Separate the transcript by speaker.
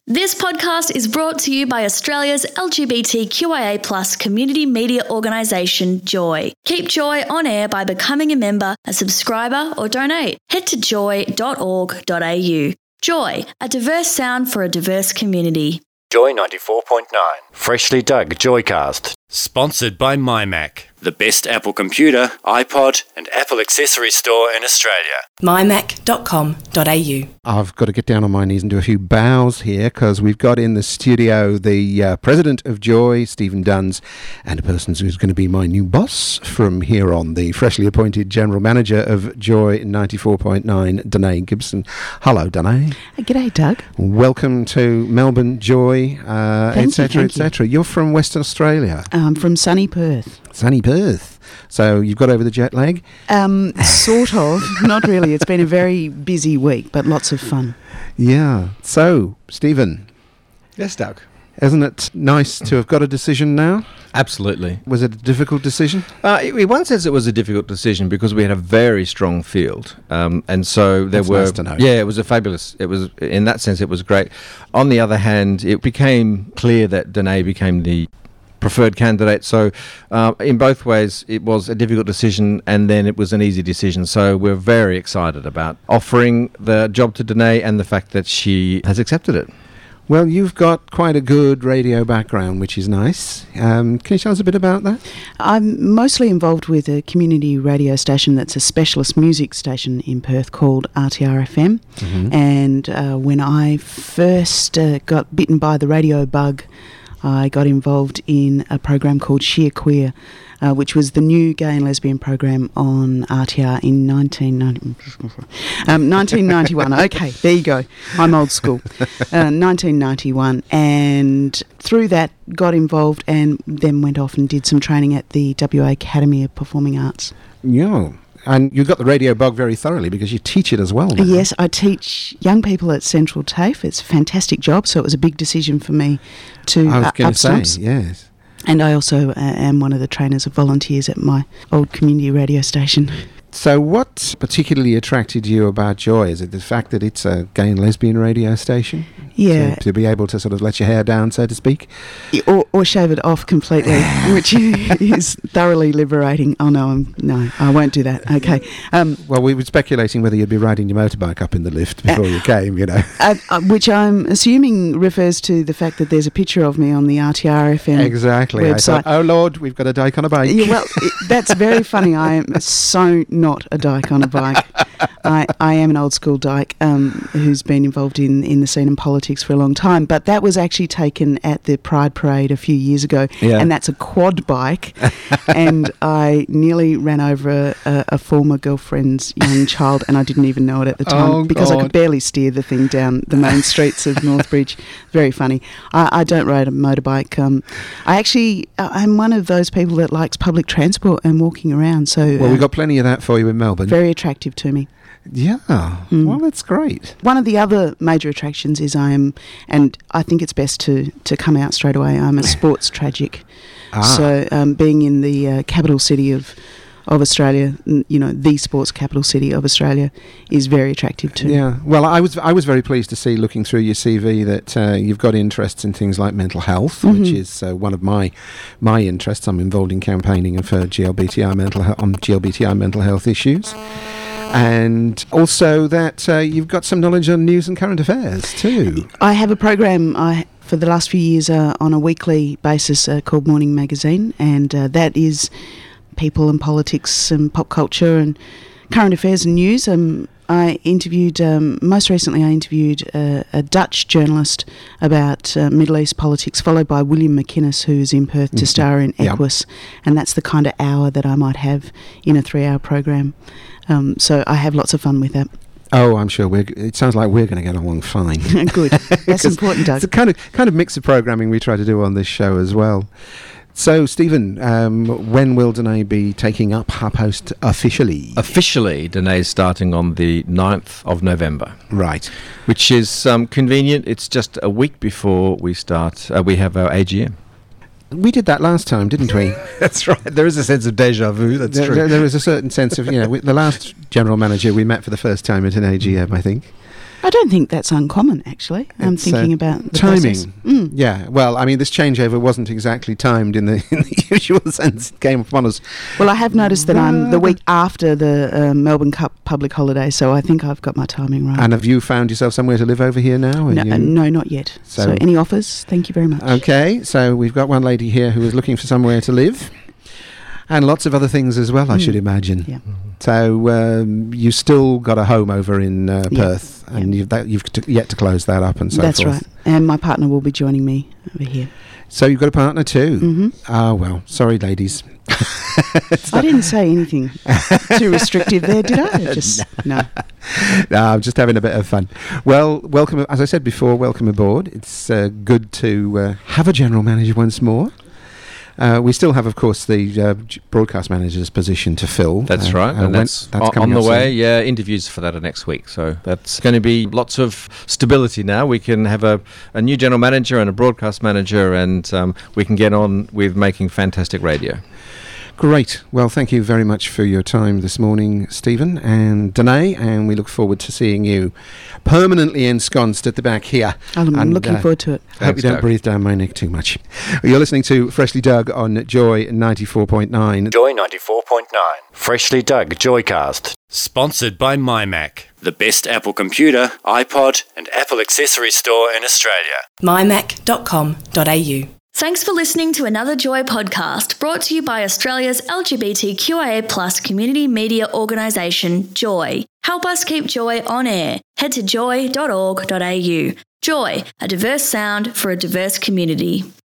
Speaker 1: This podcast is brought to you by Australia's LGBTQIA+ community media organisation, Joy. Keep Joy on air by becoming a member, a subscriber or donate. Head to joy.org.au. Joy, a diverse sound for a diverse community.
Speaker 2: Joy 94.9. Freshly dug Joycast. Sponsored by MyMac, the best Apple computer, iPod and Apple accessory store in Australia.
Speaker 3: mymac.com.au.
Speaker 4: I've got to get down on my knees and do a few bows here because we've got in the studio the president of Joy, Stephen Duns, and a person who's going to be my new boss from here on, the freshly appointed general manager of Joy 94.9, Danae Gibson. Hello, Danae.
Speaker 5: G'day, Doug.
Speaker 4: Welcome to Melbourne, Joy, etc., etc. You're from Western Australia.
Speaker 5: From sunny Perth.
Speaker 4: Sunny Perth. So you've got over the jet lag?
Speaker 5: Sort of. Not really. It's been a very busy week, but lots of fun.
Speaker 4: Yeah. So, Stephen.
Speaker 6: Yes, Doug.
Speaker 4: Isn't it nice to have got a decision now?
Speaker 6: Absolutely.
Speaker 4: Was it a difficult decision?
Speaker 6: In one sense, it was a difficult decision because we had a very strong field, and so there
Speaker 4: That's
Speaker 6: were.
Speaker 4: Nice to know.
Speaker 6: Yeah, it was a fabulous. It was in that sense, it was great. On the other hand, it became clear that Danae became the preferred candidate. So, in both ways, it was a difficult decision, and then it was an easy decision. So we're very excited about offering the job to Danae and the fact that she has accepted it.
Speaker 4: Well, you've got quite a good radio background, which is nice. Can you tell us a bit about that?
Speaker 5: I'm mostly involved with a community radio station that's a specialist music station in Perth called RTR-FM. Mm-hmm. And when I first got bitten by the radio bug, I got involved in a program called Sheer Queer, which was the new gay and lesbian program on RTR in 1991. Okay, there you go. I'm old school. 1991. And through that, got involved and then went off and did some training at the WA Academy of Performing Arts.
Speaker 4: Yeah. And you got the radio bug very thoroughly because you teach it as well now.
Speaker 5: Yes, I teach young people at Central TAFE. It's a fantastic job, so it was a big decision for me to
Speaker 4: I was going to say,
Speaker 5: stumps.
Speaker 4: yes.
Speaker 5: And I also am one of the trainers of volunteers at my old community radio station.
Speaker 4: So what particularly attracted you about Joy? Is it the fact that it's a gay and lesbian radio station?
Speaker 5: Yeah.
Speaker 4: To be able to sort of let your hair down, so to speak?
Speaker 5: Or shave it off completely, which is thoroughly liberating. Oh, no, I won't do that. Okay.
Speaker 4: Well, we were speculating whether you'd be riding your motorbike up in the lift before you came, you know.
Speaker 5: Which I'm assuming refers to the fact that there's a picture of me on the RTR-FM
Speaker 4: exactly.
Speaker 5: website.
Speaker 4: I thought, oh, Lord, we've got a dyke on a bike.
Speaker 5: Yeah, well, that's very funny. I am so not a dyke on a bike. I am an old school dyke who's been involved in the scene and politics for a long time, but that was actually taken at the Pride Parade a few years ago, and that's a quad bike, and I nearly ran over a former girlfriend's young child, and I didn't even know it at the time because I could barely steer the thing down the main streets of Northbridge. Very funny. I don't ride a motorbike. I'm one of those people that likes public transport and walking around. So
Speaker 4: well, we've got plenty of that for you in Melbourne.
Speaker 5: Very attractive to me.
Speaker 4: Yeah, well, that's great.
Speaker 5: One of the other major attractions is and I think it's best to come out straight away, I'm a sports tragic. So being in the capital city of Australia, you know, the sports capital city of Australia, is very attractive too.
Speaker 4: Yeah, well, I was very pleased to see, looking through your CV, that you've got interests in things like mental health, which is one of my interests. I'm involved in campaigning for GLBTI mental health issues. And also that you've got some knowledge on news and current affairs too.
Speaker 5: I have a program for the last few years on a weekly basis called Morning Magazine, and that is people and politics and pop culture and current affairs and news. I interviewed, most recently I interviewed a Dutch journalist about Middle East politics, followed by William McInnes, who's in Perth to star in Equus, and that's the kind of hour that I might have in a 3-hour program. So I have lots of fun with that.
Speaker 4: Oh, I'm sure it sounds like we're going to get along fine.
Speaker 5: Good. That's important, Doug.
Speaker 4: It's a kind of mix of programming we try to do on this show as well. So, Stephen, when will Danae be taking up her post officially?
Speaker 6: Officially, Danae's starting on the 9th of November.
Speaker 4: Right.
Speaker 6: Which is convenient. It's just a week before we start. We have our AGM.
Speaker 4: We did that last time, didn't we?
Speaker 6: That's right. There is a sense of déjà vu. That's true.
Speaker 4: There is a certain sense of, the last general manager we met for the first time at an AGM, I think.
Speaker 5: I don't think that's uncommon, actually. I'm thinking about the
Speaker 4: timing.
Speaker 5: process.
Speaker 4: Yeah, well, I mean, this changeover wasn't exactly timed in the usual sense it came upon us.
Speaker 5: Well, I have noticed that I'm the week after the Melbourne Cup public holiday, so I think I've got my timing right.
Speaker 4: And have you found yourself somewhere to live over here now?
Speaker 5: No, not yet. So any offers? Thank you very much.
Speaker 4: Okay, so we've got one lady here who is looking for somewhere to live. And lots of other things as well, I should imagine.
Speaker 5: Yeah.
Speaker 4: So you still got a home over in Perth, and you've yet to close that up and so
Speaker 5: That's
Speaker 4: forth.
Speaker 5: right. And my partner will be joining me over here.
Speaker 4: So you've got a partner too?
Speaker 5: Mm-hmm.
Speaker 4: Oh, well, sorry, ladies.
Speaker 5: I didn't say anything too restrictive there, did I? No.
Speaker 4: No, I'm just having a bit of fun. Well, welcome, as I said before, welcome aboard. It's good to have a general manager once more. We still have, of course, the broadcast manager's position to fill.
Speaker 6: That's right, and that's on the way. Yeah, interviews for that are next week. So that's going to be lots of stability now. We can have a new general manager and a broadcast manager, and we can get on with making fantastic radio.
Speaker 4: Great. Well, thank you very much for your time this morning, Stephen and Danae, and we look forward to seeing you permanently ensconced at the back here.
Speaker 5: I'm looking forward to it.
Speaker 4: I hope you don't breathe down my neck too much. You're listening to Freshly Dug on Joy 94.9.
Speaker 2: Joy 94.9. Freshly Dug Joycast. Sponsored by MyMac, the best Apple computer, iPod and Apple accessory store in Australia.
Speaker 3: mymac.com.au.
Speaker 1: Thanks for listening to another Joy podcast brought to you by Australia's LGBTQIA+ community media organisation, Joy. Help us keep Joy on air. Head to joy.org.au. Joy, a diverse sound for a diverse community.